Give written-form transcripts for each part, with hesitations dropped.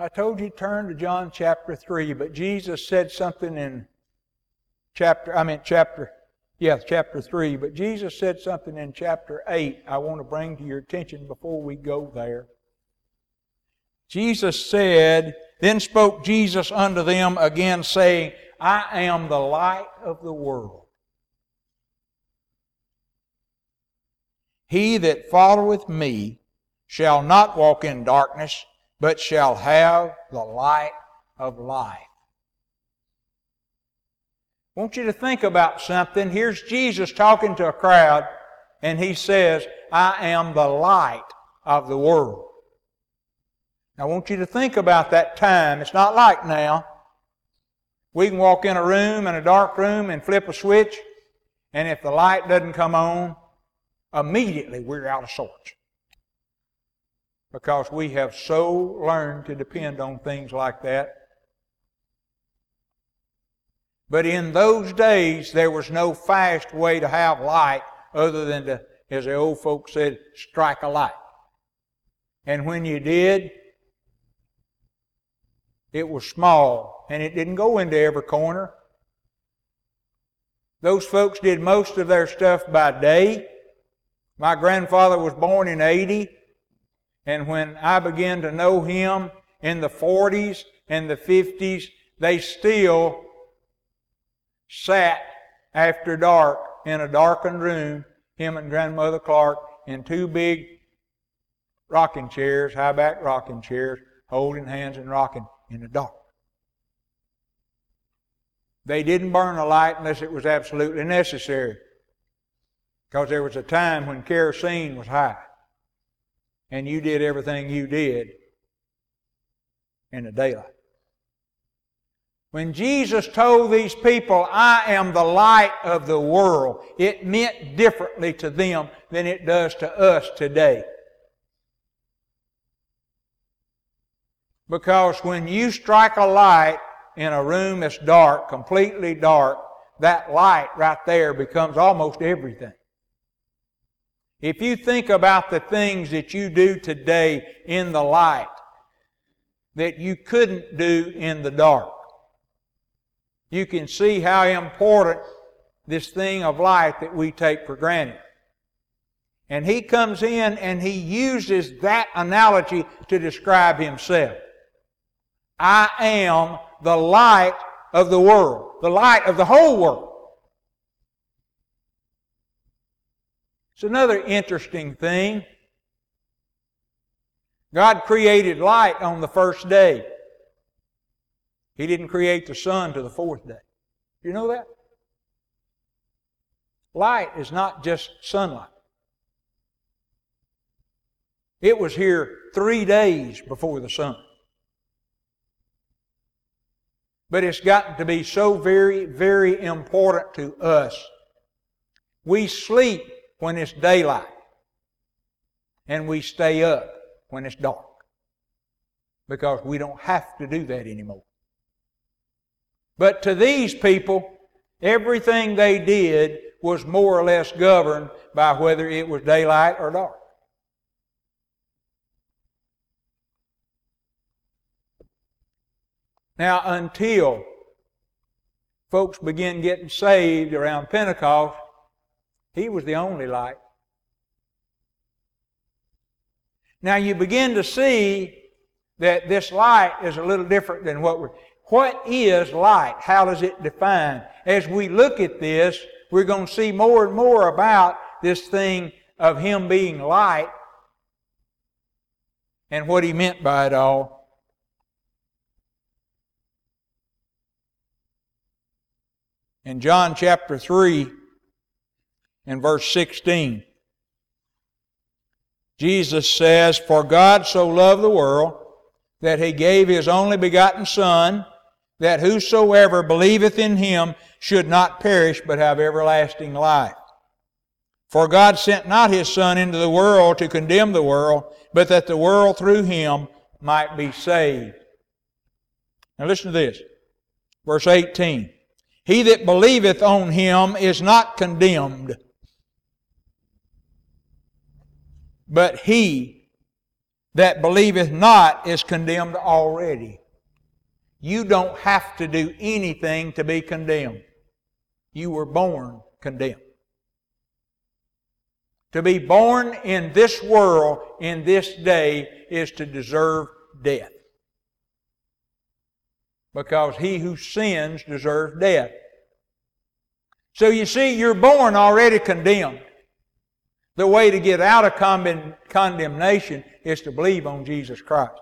I told you to turn to John chapter 3, but Jesus said something in chapter 3, but Jesus said something in chapter 8 I want to bring to your attention before we go there. Jesus said, Then spoke Jesus unto them again, saying, I am the light of the world. He that followeth me shall not walk in darkness, but shall have the light of life. I want you to think about something. Here's Jesus talking to a crowd, and He says, I am the light of the world. Now, I want you to think about that time. It's not like now. We can walk in a dark room, and flip a switch, and if the light doesn't come on, immediately we're out of sorts. Because we have so learned to depend on things like that. But in those days, there was no fast way to have light other than to, as the old folks said, strike a light. And when you did, it was small, and it didn't go into every corner. Those folks did most of their stuff by day. My grandfather was born in 80, and when I began to know him in the 40s and the 50s, they still sat after dark in a darkened room, him and Grandmother Clark, in two big rocking chairs, high-back rocking chairs, holding hands and rocking in the dark. They didn't burn a light unless it was absolutely necessary, because there was a time when kerosene was high, and you did everything you did in the daylight. When Jesus told these people, I am the light of the world, it meant differently to them than it does to us today. Because when you strike a light in a room that's dark, completely dark, that light right there becomes almost everything. If you think about the things that you do today in the light that you couldn't do in the dark, you can see how important this thing of light that we take for granted. And He comes in and He uses that analogy to describe Himself. I am the light of the world, the light of the whole world. It's another interesting thing. God created light on the first day. He didn't create the sun till the fourth day. You know that? Light is not just sunlight. It was here 3 days before the sun. But it's gotten to be so very, very important to us. We sleep when it's daylight, and we stay up when it's dark, because we don't have to do that anymore. But to these people, everything they did was more or less governed by whether it was daylight or dark. Now, until folks began getting saved around Pentecost, He was the only light. Now you begin to see that this light is a little different than what is light? How does it define? As we look at this, we're going to see more and more about this thing of Him being light and what He meant by it all. In John chapter 3 and verse 16, Jesus says, For God so loved the world that He gave His only begotten Son, that whosoever believeth in Him should not perish but have everlasting life. For God sent not His Son into the world to condemn the world, but that the world through Him might be saved. Now listen to this. Verse 18. He that believeth on Him is not condemned, but he that believeth not is condemned already. You don't have to do anything to be condemned. You were born condemned. To be born in this world, in this day, is to deserve death. Because he who sins deserves death. So you see, you're born already condemned. The way to get out of condemnation is to believe on Jesus Christ.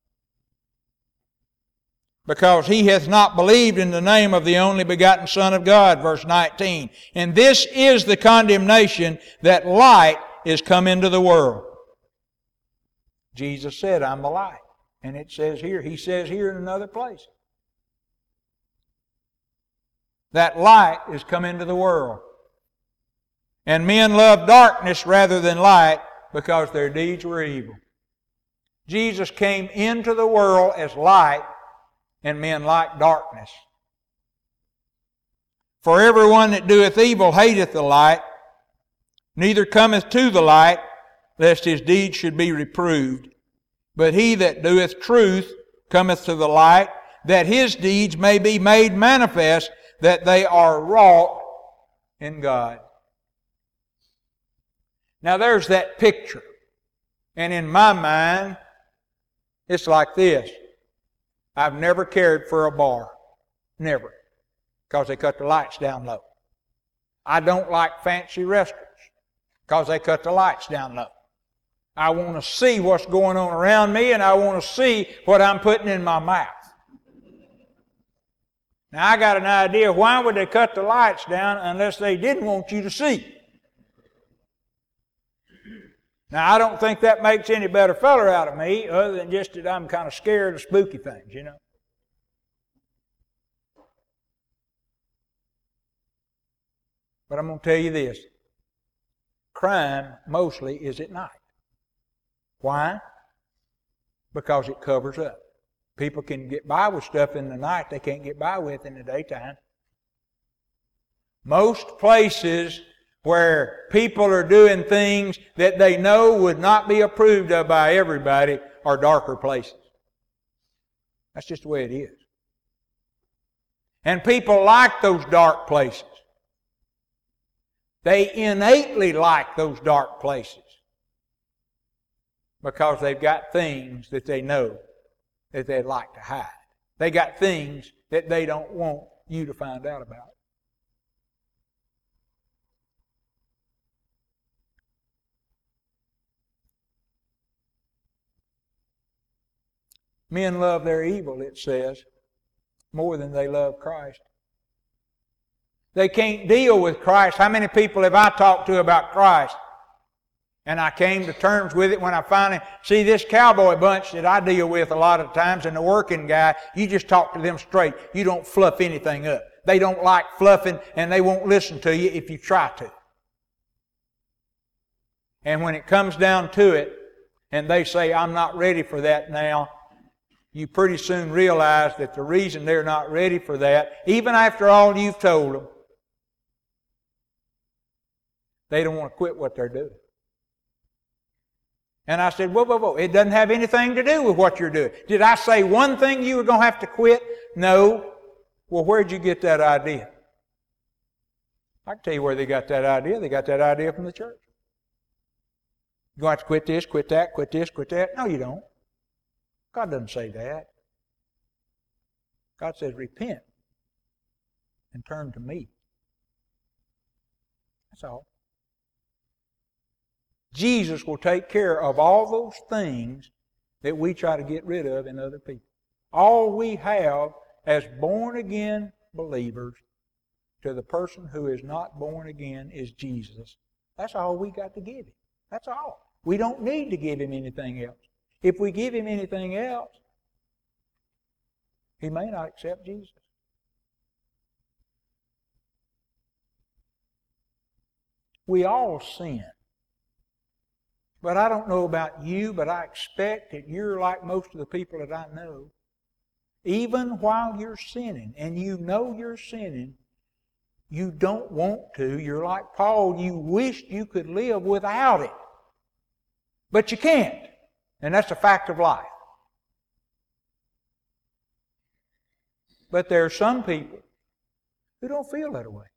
Because he hath not believed in the name of the only begotten Son of God, verse 19. And this is the condemnation, that light is come into the world. Jesus said, I'm the light. And it says here, he says here in another place, that light is come into the world. And men love darkness rather than light, because their deeds were evil. Jesus came into the world as light, and men like darkness. For everyone that doeth evil hateth the light, neither cometh to the light, lest his deeds should be reproved. But he that doeth truth cometh to the light, that his deeds may be made manifest, that they are wrought in God. Now there's that picture. And in my mind, it's like this. I've never cared for a bar. Never. Because they cut the lights down low. I don't like fancy restaurants. Because they cut the lights down low. I want to see what's going on around me, and I want to see what I'm putting in my mouth. Now I got an idea, why would they cut the lights down unless they didn't want you to see? Now I don't think that makes any better feller out of me, other than just that I'm kind of scared of spooky things, you know. But I'm going to tell you this. Crime mostly is at night. Why? Because it covers up. People can get by with stuff in the night they can't get by with in the daytime. Most places where people are doing things that they know would not be approved of by everybody are darker places. That's just the way it is. And people like those dark places. They innately like those dark places because they've got things that they know that they'd like to hide. They got things that they don't want you to find out about. Men love their evil, it says, more than they love Christ. They can't deal with Christ. How many people have I talked to about Christ? And I came to terms with it when I finally see this cowboy bunch that I deal with a lot of times, and the working guy, you just talk to them straight. You don't fluff anything up. They don't like fluffing, and they won't listen to you if you try to. And when it comes down to it, and they say, I'm not ready for that now, you pretty soon realize that the reason they're not ready for that, even after all you've told them, they don't want to quit what they're doing. And I said, whoa. It doesn't have anything to do with what you're doing. Did I say one thing you were going to have to quit? No. Well, where'd you get that idea? I can tell you where they got that idea. They got that idea from the church. You're going to have to quit this, quit that, quit this, quit that. No, you don't. God doesn't say that. God says, repent and turn to me. That's all. Jesus will take care of all those things that we try to get rid of in other people. All we have as born-again believers to the person who is not born again is Jesus. That's all we got to give him. That's all. We don't need to give him anything else. If we give him anything else, he may not accept Jesus. We all sin. But I don't know about you, but I expect that you're like most of the people that I know. Even while you're sinning, and you know you're sinning, you don't want to. You're like Paul, you wish you could live without it. But you can't. And that's a fact of life. But there are some people who don't feel that way.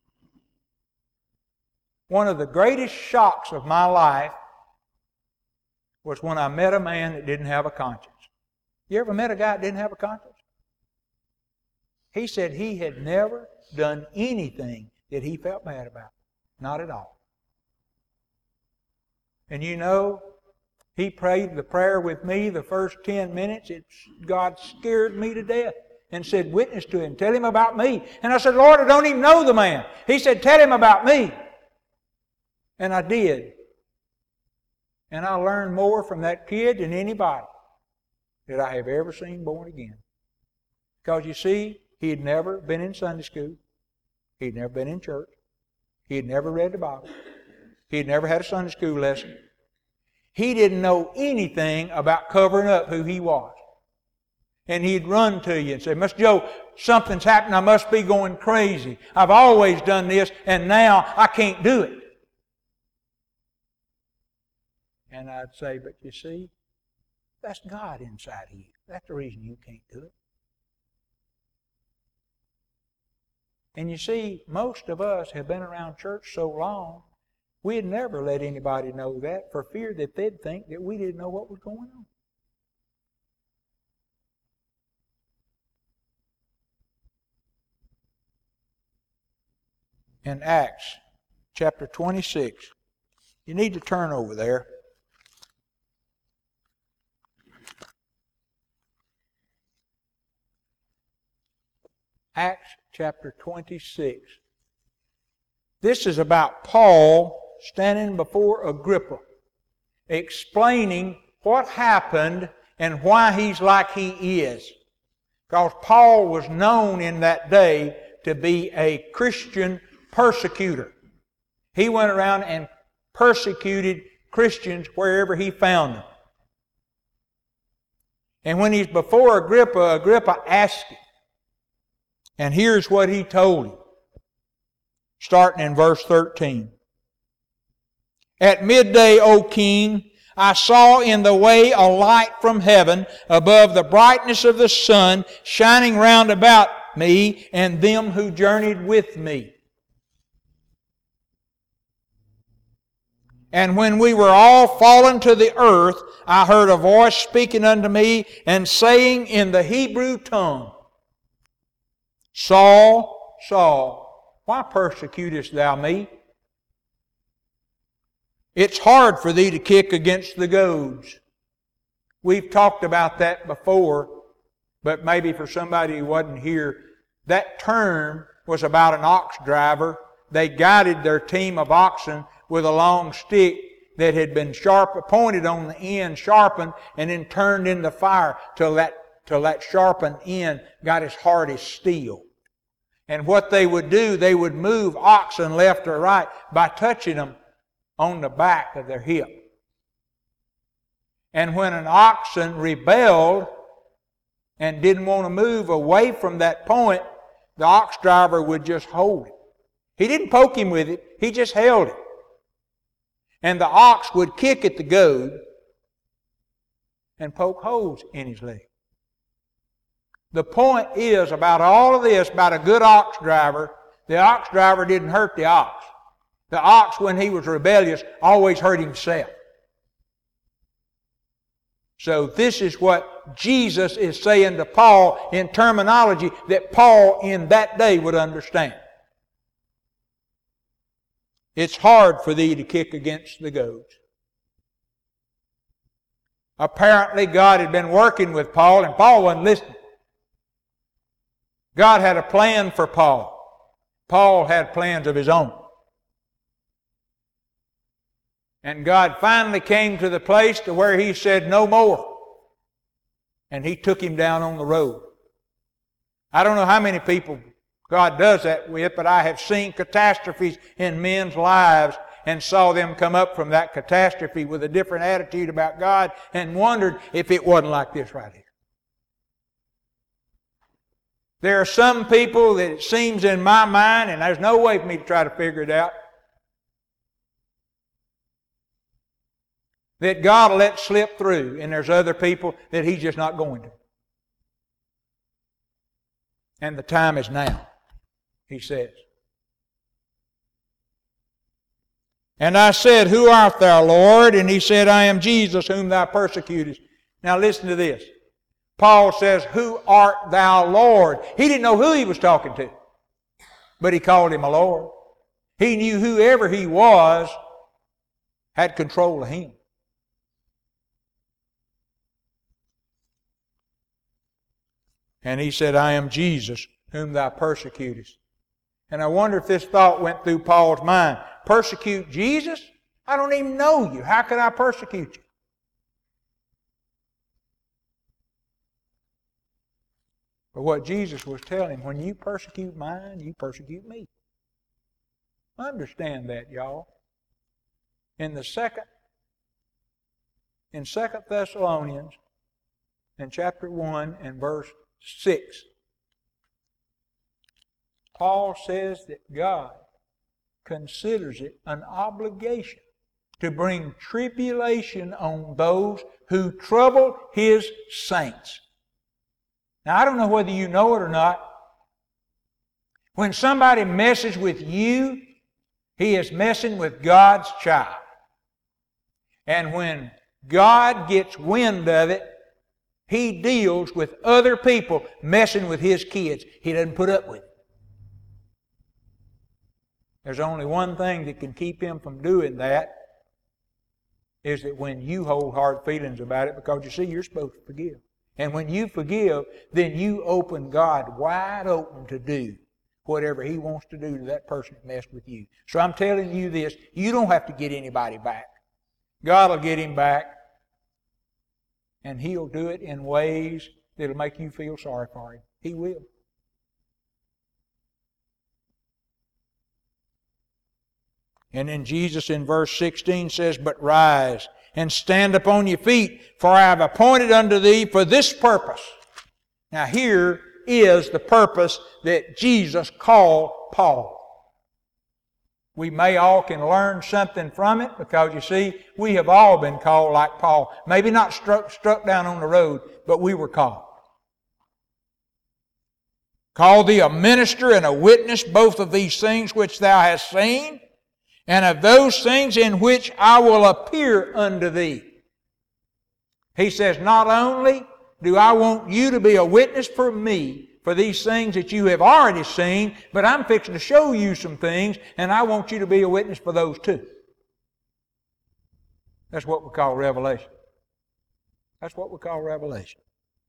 One of the greatest shocks of my life was when I met a man that didn't have a conscience. You ever met a guy that didn't have a conscience? He said he had never done anything that he felt bad about. Not at all. And you know, he prayed the prayer with me the first 10 minutes. God scared me to death and said, witness to him. Tell him about me. And I said, Lord, I don't even know the man. He said, tell him about me. And I did. And I learned more from that kid than anybody that I have ever seen born again. Because you see, he had never been in Sunday school. He had never been in church. He had never read the Bible. He had never had a Sunday school lesson. He didn't know anything about covering up who he was. And he'd run to you and say, Mr. Joe, something's happened. I must be going crazy. I've always done this, and now I can't do it. And I'd say, but you see, that's God inside of you. That's the reason you can't do it. And you see, most of us have been around church so long, we'd never let anybody know that for fear that they'd think that we didn't know what was going on. In Acts chapter 26, you need to turn over there. Acts chapter 26. This is about Paul standing before Agrippa, explaining what happened and why he's like he is. Because Paul was known in that day to be a Christian persecutor. He went around and persecuted Christians wherever he found them. And when he's before Agrippa, Agrippa asked him. And here's what he told him, starting in verse 13. At midday, O king, I saw in the way a light from heaven above the brightness of the sun shining round about me and them who journeyed with me. And when we were all fallen to the earth, I heard a voice speaking unto me and saying in the Hebrew tongue, Saul, Saul, why persecutest thou me? It's hard for thee to kick against the goads. We've talked about that before, but maybe for somebody who wasn't here, that term was about an ox driver. They guided their team of oxen with a long stick that had been pointed on the end, sharpened, and then turned into fire till that sharpened end got as hard as steel. And what they would do, they would move oxen left or right by touching them on the back of their hip. And when an oxen rebelled and didn't want to move away from that point, the ox driver would just hold it. He didn't poke him with it, he just held it. And the ox would kick at the goad and poke holes in his leg. The point is about all of this, about a good ox driver, the ox driver didn't hurt the ox. The ox, when he was rebellious, always hurt himself. So this is what Jesus is saying to Paul in terminology that Paul in that day would understand. It's hard for thee to kick against the goads. Apparently God had been working with Paul and Paul wasn't listening. God had a plan for Paul. Paul had plans of his own. And God finally came to the place to where He said, no more. And He took him down on the road. I don't know how many people God does that with, but I have seen catastrophes in men's lives and saw them come up from that catastrophe with a different attitude about God and wondered if it wasn't like this right here. There are some people that it seems in my mind, and there's no way for me to try to figure it out, that God will let slip through, and there's other people that He's just not going to. And the time is now, He says. And I said, Who art thou, Lord? And He said, I am Jesus, whom thou persecutest. Now listen to this. Paul says, Who art thou, Lord? He didn't know who he was talking to, but he called him a Lord. He knew whoever he was had control of him. And he said, I am Jesus, whom thou persecutest. And I wonder if this thought went through Paul's mind. Persecute Jesus? I don't even know you. How can I persecute you? But what Jesus was telling him, when you persecute mine, you persecute me. Understand that, y'all. In 2 Thessalonians, in chapter 1 and verse 6, Paul says that God considers it an obligation to bring tribulation on those who trouble His saints. Now, I don't know whether you know it or not. When somebody messes with you, he is messing with God's child. And when God gets wind of it, He deals with other people messing with His kids. He doesn't put up with it. There's only one thing that can keep Him from doing that, is that when you hold hard feelings about it, because you see, you're supposed to forgive. And when you forgive, then you open God wide open to do whatever He wants to do to that person that messed with you. So I'm telling you this, you don't have to get anybody back. God will get him back, and He'll do it in ways that'll make you feel sorry for him. He will. And then Jesus in verse 16 says, But rise and stand upon your feet, for I have appointed unto thee for this purpose. Now here is the purpose that Jesus called Paul. We may all can learn something from it, because you see, we have all been called like Paul. Maybe not struck down on the road, but we were called. Call thee a minister and a witness both of these things which thou hast seen, and of those things in which I will appear unto thee. He says, not only do I want you to be a witness for me, for these things that you have already seen, but I'm fixing to show you some things, and I want you to be a witness for those too. That's what we call revelation. That's what we call revelation.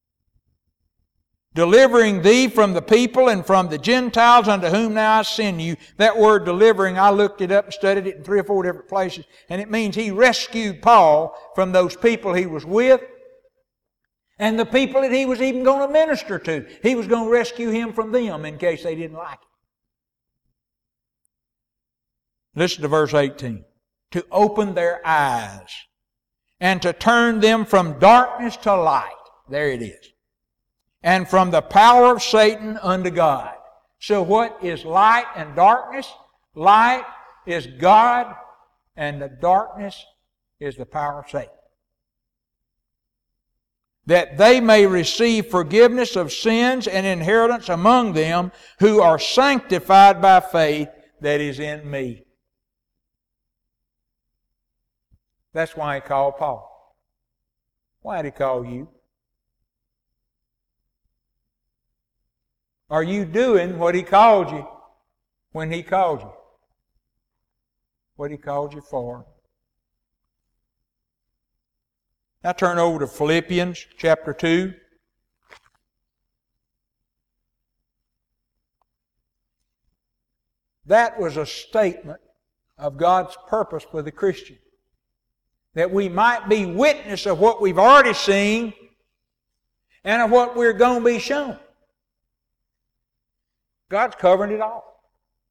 Delivering thee from the people and from the Gentiles unto whom now I send you. That word delivering, I looked it up and studied it in 3 or 4 different places, and it means He rescued Paul from those people he was with and the people that he was even going to minister to. He was going to rescue him from them in case they didn't like it. Listen to verse 18. To open their eyes and to turn them from darkness to light. There it is. And from the power of Satan unto God. So what is light and darkness? Light is God, and the darkness is the power of Satan. That they may receive forgiveness of sins and inheritance among them who are sanctified by faith that is in me. That's why He called Paul. Why did He call you? Are you doing what He called you when He called you? What He called you for? Now turn over to Philippians chapter 2. That was a statement of God's purpose for the Christian. That we might be witness of what we've already seen and of what we're going to be shown. God's covering it all.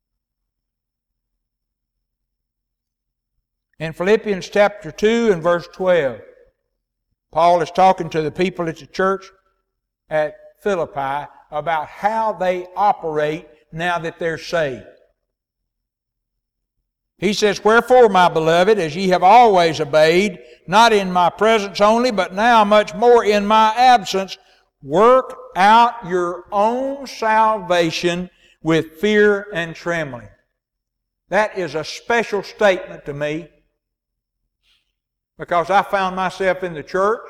In Philippians chapter 2 and verse 12, Paul is talking to the people at the church at Philippi about how they operate now that they're saved. He says, "Wherefore, my beloved, as ye have always obeyed, not in my presence only, but now much more in my absence, work out your own salvation with fear and trembling." That is a special statement to me, because I found myself in the church,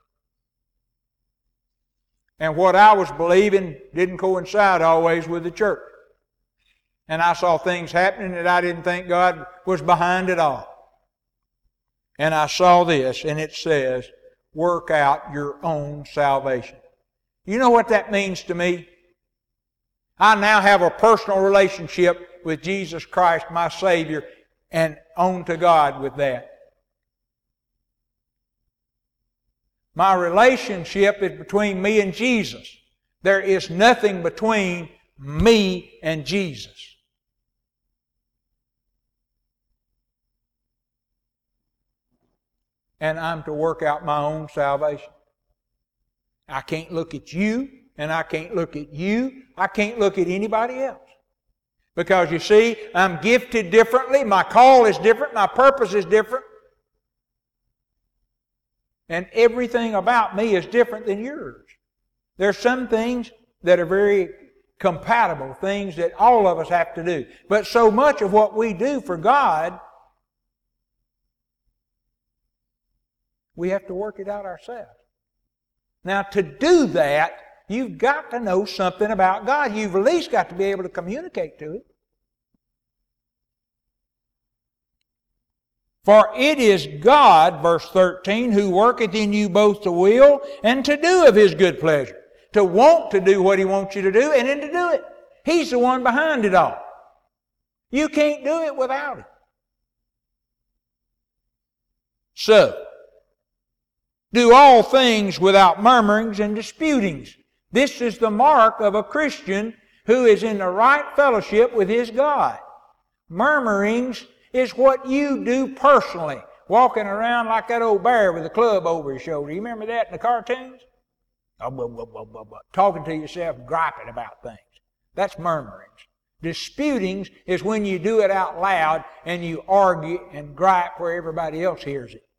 and what I was believing didn't coincide always with the church. And I saw things happening that I didn't think God was behind at all. And I saw this, and it says, work out your own salvation. You know what that means to me? I now have a personal relationship with Jesus Christ, my Savior, and on to God with that. My relationship is between me and Jesus. There is nothing between me and Jesus. And I'm to work out my own salvation. I can't look at you, and I can't look at you. I can't look at anybody else. Because you see, I'm gifted differently. My call is different. My purpose is different. And everything about me is different than yours. There's some things that are very compatible, things that all of us have to do. But so much of what we do for God, we have to work it out ourselves. Now, to do that, you've got to know something about God. You've at least got to be able to communicate to it. For it is God, verse 13, who worketh in you both to will and to do of His good pleasure. To want to do what He wants you to do, and then to do it. He's the one behind it all. You can't do it without Him. So, do all things without murmurings and disputings. This is the mark of a Christian who is in the right fellowship with his God. Murmurings is what you do personally, walking around like that old bear with a club over his shoulder. You remember that in the cartoons? Talking to yourself, griping about things. That's murmurings. Disputings is when you do it out loud and you argue and gripe where everybody else hears it.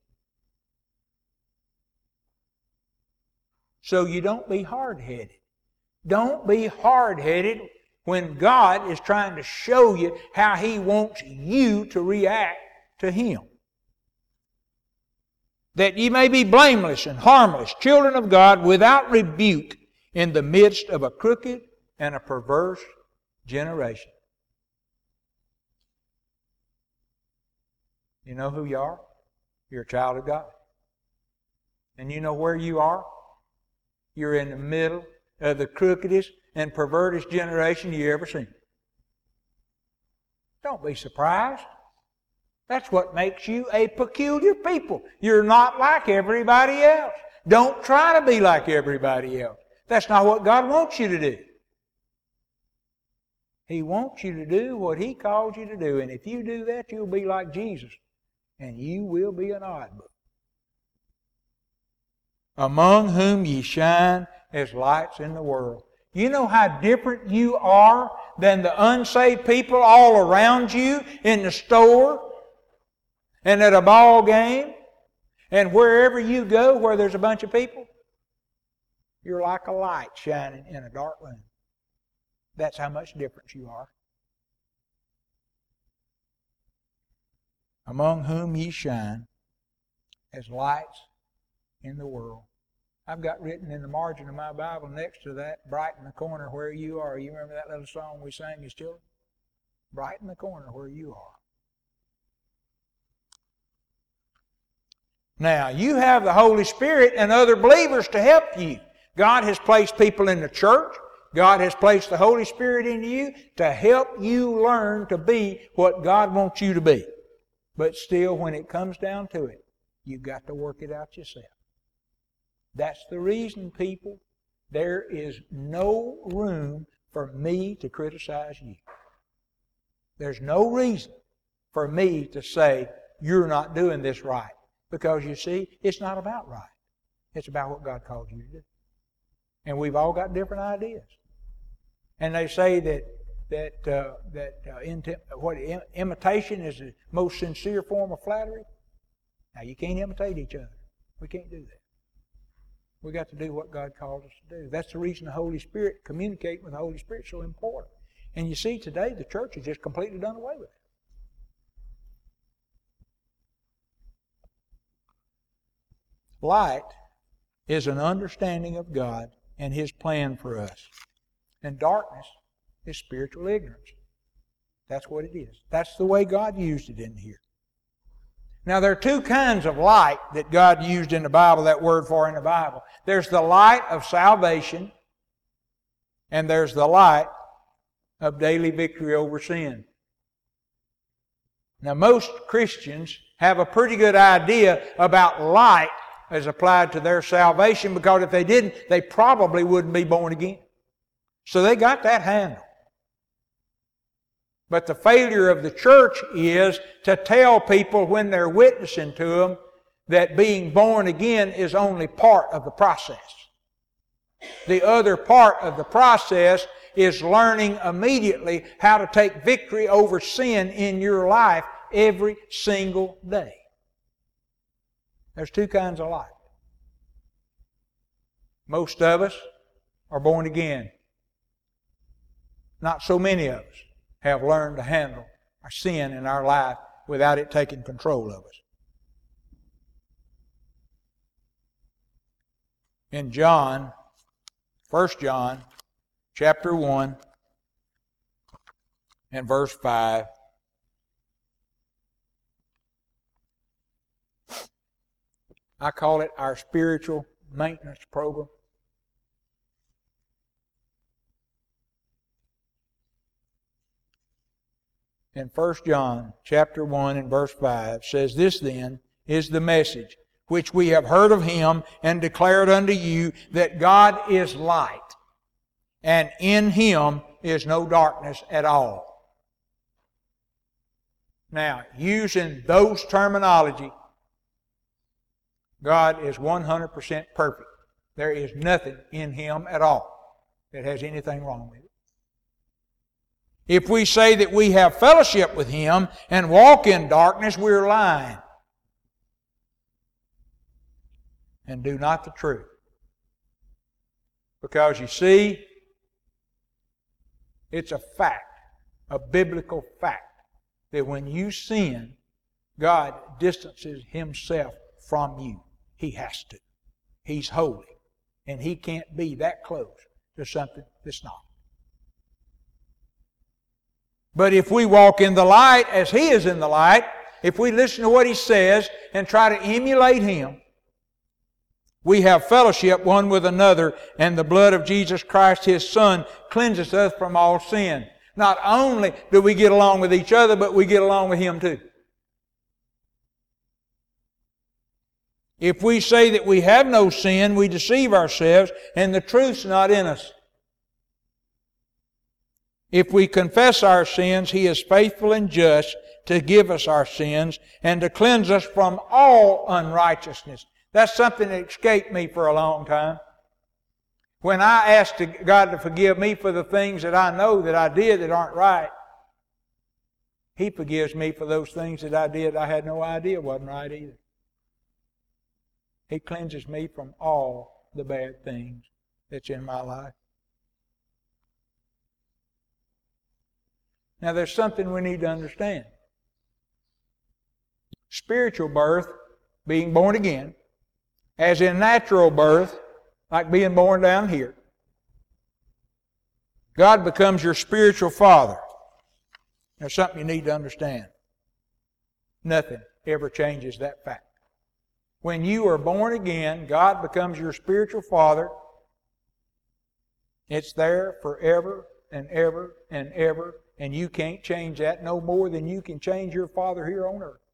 So you don't be hard-headed. Don't be hard-headed when God is trying to show you how He wants you to react to Him. That ye may be blameless and harmless, children of God, without rebuke, in the midst of a crooked and a perverse generation. You know who you are? You're a child of God. And you know where you are? You're in the middle of the crookedest and pervertest generation you ever seen. Don't be surprised. That's what makes you a peculiar people. You're not like everybody else. Don't try to be like everybody else. That's not what God wants you to do. He wants you to do what He called you to do. And if you do that, you'll be like Jesus. And you will be an oddball. Among whom ye shine as lights in the world. You know how different you are than the unsaved people all around you in the store and at a ball game and wherever you go where there's a bunch of people? You're like a light shining in a dark room. That's how much difference you are. Among whom ye shine as lights in the world. I've got written in the margin of my Bible next to that, bright in the corner where you are. You remember that little song we sang as children? Bright in the corner where you are. Now, you have the Holy Spirit and other believers to help you. God has placed people in the church. God has placed the Holy Spirit in you to help you learn to be what God wants you to be. But still, when it comes down to it, you've got to work it out yourself. That's the reason, people, there is no room for me to criticize you. There's no reason for me to say, you're not doing this right. Because you see, it's not about right. It's about what God called you to do. And we've all got different ideas. And they say imitation is the most sincere form of flattery? Now, you can't imitate each other. We can't do that. We got to do what God calls us to do. That's the reason the Holy Spirit, communicating with the Holy Spirit, is so important. And you see, today the church has just completely done away with it. Light is an understanding of God and His plan for us. And darkness is spiritual ignorance. That's what it is. That's the way God used it in here. Now, there are two kinds of light that God used in the Bible, that word for in the Bible. There's the light of salvation, and there's the light of daily victory over sin. Now, most Christians have a pretty good idea about light as applied to their salvation, because if they didn't, they probably wouldn't be born again. So they got that handled. But the failure of the church is to tell people when they're witnessing to them that being born again is only part of the process. The other part of the process is learning immediately how to take victory over sin in your life every single day. There's two kinds of life. Most of us are born again. Not so many of us have learned to handle our sin in our life without it taking control of us. In John, 1 John, chapter 1, and verse 5, I call it our spiritual maintenance program. In 1 John chapter 1 and verse 5 says, "This then is the message which we have heard of Him and declared unto you, that God is light, and in Him is no darkness at all." Now, using those terminology, God is 100% perfect. There is nothing in Him at all that has anything wrong with it. If we say that we have fellowship with Him and walk in darkness, we're lying and do not the truth. Because you see, it's a fact, a biblical fact, that when you sin, God distances Himself from you. He has to. He's holy. And He can't be that close to something that's not. But if we walk in the light as He is in the light, if we listen to what He says and try to emulate Him, we have fellowship one with another, and the blood of Jesus Christ, His Son, cleanses us from all sin. Not only do we get along with each other, but we get along with Him too. If we say that we have no sin, we deceive ourselves, and the truth's not in us. If we confess our sins, He is faithful and just to give us our sins and to cleanse us from all unrighteousness. That's something that escaped me for a long time. When I asked God to forgive me for the things that I know that I did that aren't right, He forgives me for those things that I did I had no idea wasn't right either. He cleanses me from all the bad things that's in my life. Now, there's something we need to understand. Spiritual birth, being born again, as in natural birth, like being born down here, God becomes your spiritual father. There's something you need to understand. Nothing ever changes that fact. When you are born again, God becomes your spiritual father. It's there forever and ever and ever. And you can't change that no more than you can change your Father here on earth.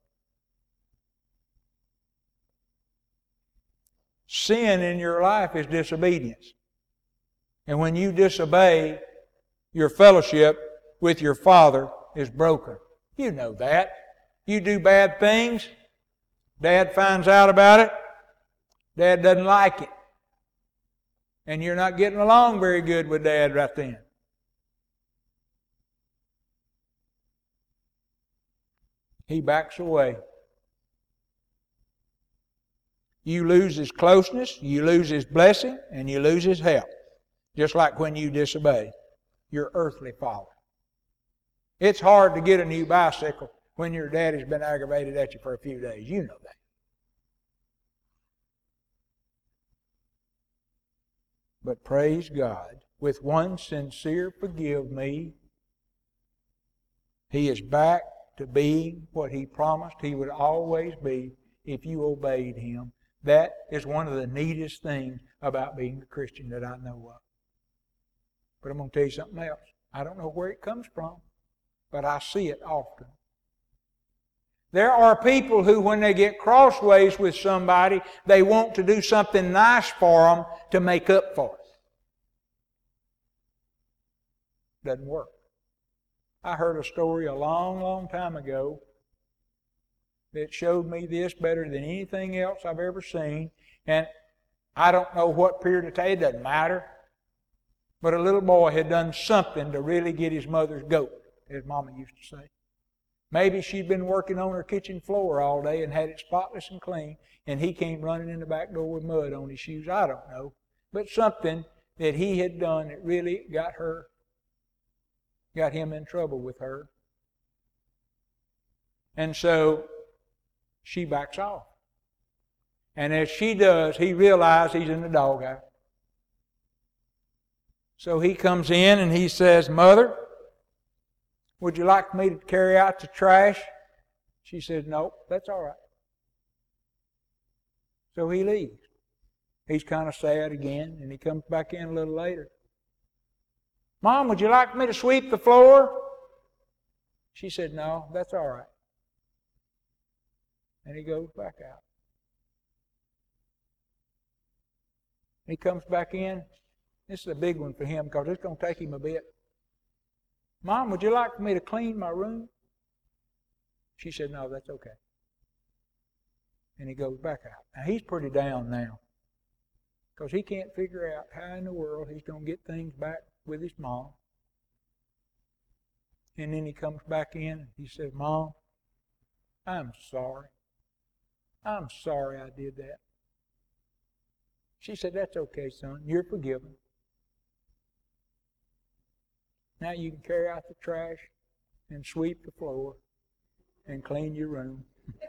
Sin in your life is disobedience. And when you disobey, your fellowship with your Father is broken. You know that. You do bad things. Dad finds out about it. Dad doesn't like it. And you're not getting along very good with Dad right then. he backs away. You lose his closeness, you lose his blessing, and you lose his help. Just like when you disobey your earthly father. It's hard to get a new bicycle when your daddy's been aggravated at you for a few days. You know that. But praise God, with one sincere forgive me, he is back to being what he promised he would always be if you obeyed him. That is one of the neatest things about being a Christian that I know of. But I'm going to tell you something else. I don't know where it comes from, but I see it often. There are people who, when they get crossways with somebody, they want to do something nice for them to make up for it. Doesn't work. I heard a story a long, long time ago that showed me this better than anything else I've ever seen. And I don't know what period of time, it doesn't matter. But a little boy had done something to really get his mother's goat, as Mama used to say. Maybe she'd been working on her kitchen floor all day and had it spotless and clean, and he came running in the back door with mud on his shoes. I don't know. But something that he had done that really got him in trouble with her. And so she backs off. And as she does, he realizes he's in the doghouse. So he comes in and he says, Mother, would you like me to carry out the trash? She says, no, that's all right. So he leaves. He's kind of sad again, and he comes back in a little later. Mom, would you like me to sweep the floor? She said, no, that's all right. And he goes back out. He comes back in. This is a big one for him because it's going to take him a bit. Mom, would you like for me to clean my room? She said, no, that's okay. And he goes back out. Now, he's pretty down now because he can't figure out how in the world he's going to get things back with his mom. And then he comes back in and he says, Mom, I'm sorry. I'm sorry I did that. She said, that's okay, son. You're forgiven. Now you can carry out the trash and sweep the floor and clean your room.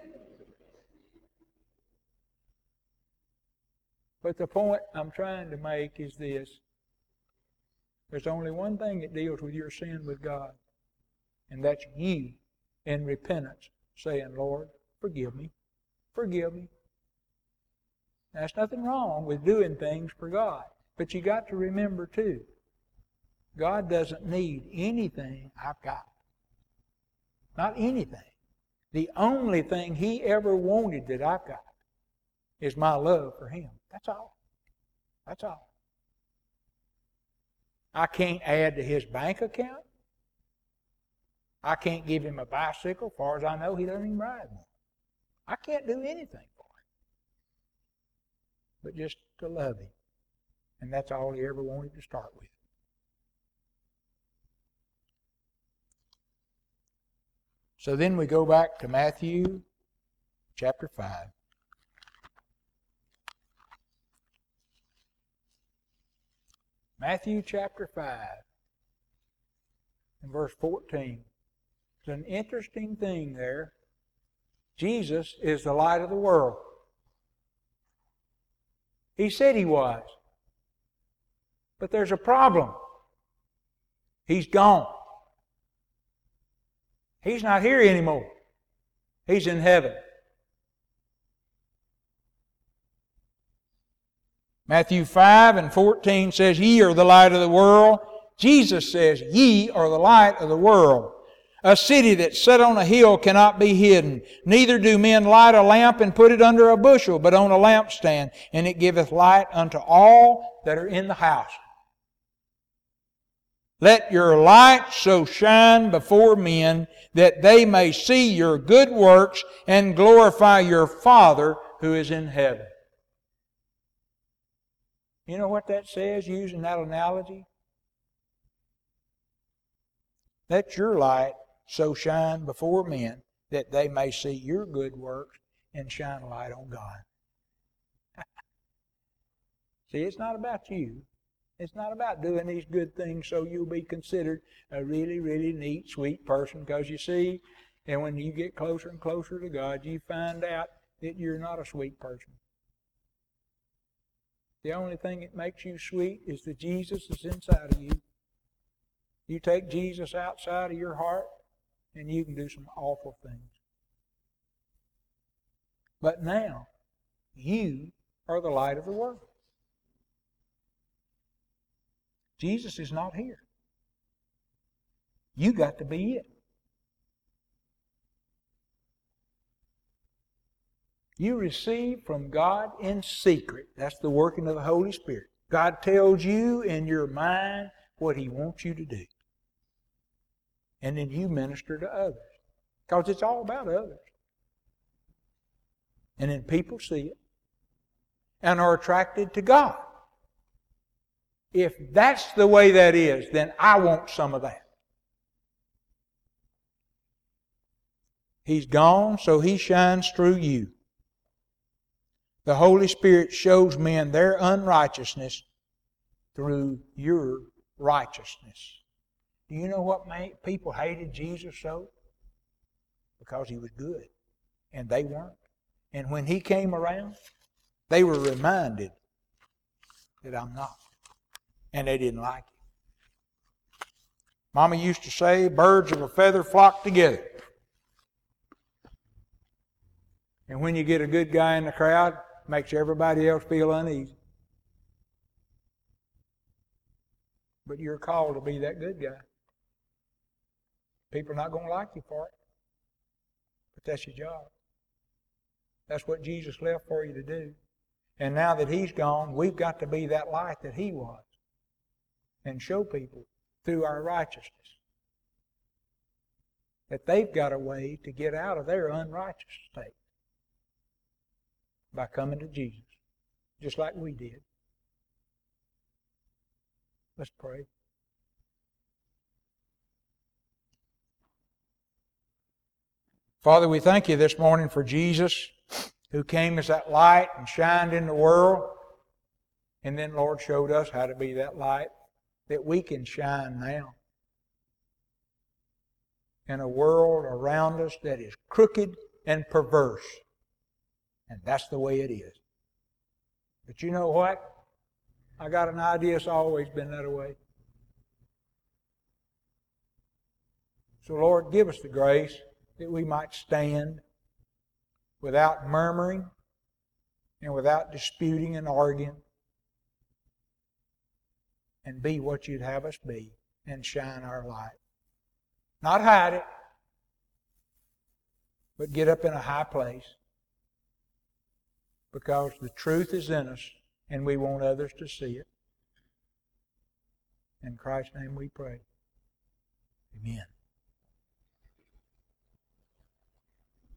But the point I'm trying to make is this. There's only one thing that deals with your sin with God, and that's you in repentance saying, Lord, forgive me. Forgive me. There's nothing wrong with doing things for God. But you got to remember too, God doesn't need anything I've got. Not anything. The only thing He ever wanted that I've got is my love for Him. That's all. That's all. I can't add to His bank account. I can't give Him a bicycle. As far as I know, He doesn't even ride one. I can't do anything for Him. But just to love Him. And that's all He ever wanted to start with. So then we go back to Matthew chapter 5. Matthew chapter 5 and verse 14. It's an interesting thing there. Jesus is the light of the world. He said He was. But there's a problem. He's gone. He's not here anymore. He's in heaven. Matthew 5 and 14 says, Ye are the light of the world. Jesus says, Ye are the light of the world. A city that's set on a hill cannot be hidden. Neither do men light a lamp and put it under a bushel, but on a lampstand, and it giveth light unto all that are in the house. Let your light so shine before men that they may see your good works and glorify your Father who is in heaven. You know what that says using that analogy? Let your light so shine before men that they may see your good works and shine a light on God. See, it's not about you. It's not about doing these good things so you'll be considered a really, really neat, sweet person. Because you see, and when you get closer and closer to God, you find out that you're not a sweet person. The only thing that makes you sweet is the Jesus that's inside of you. You take Jesus outside of your heart, and you can do some awful things. But now, you are the light of the world. Jesus is not here. You got to be it. You receive from God in secret. That's the working of the Holy Spirit. God tells you in your mind what He wants you to do. And then you minister to others. Because it's all about others. And then people see it and are attracted to God. If that's the way that is, then I want some of that. He's gone, so He shines through you. The Holy Spirit shows men their unrighteousness through your righteousness. Do you know what people hated Jesus so? Because He was good, and they weren't. And when He came around, they were reminded that I'm not. And they didn't like it. Mama used to say, birds of a feather flock together. And when you get a good guy in the crowd, it makes everybody else feel uneasy. But you're called to be that good guy. People are not going to like you for it. But that's your job. That's what Jesus left for you to do. And now that He's gone, we've got to be that light that He was. And show people through our righteousness that they've got a way to get out of their unrighteous state by coming to Jesus, just like we did. Let's pray. Father, we thank You this morning for Jesus, who came as that light and shined in the world, and then, Lord, showed us how to be that light that we can shine now in a world around us that is crooked and perverse. And that's the way it is. But you know what? I got an idea it's always been that way. So, Lord, give us the grace that we might stand without murmuring and without disputing and arguing, and be what You'd have us be and shine our light. Not hide it, but get up in a high place, because the truth is in us and we want others to see it. In Christ's name we pray. Amen.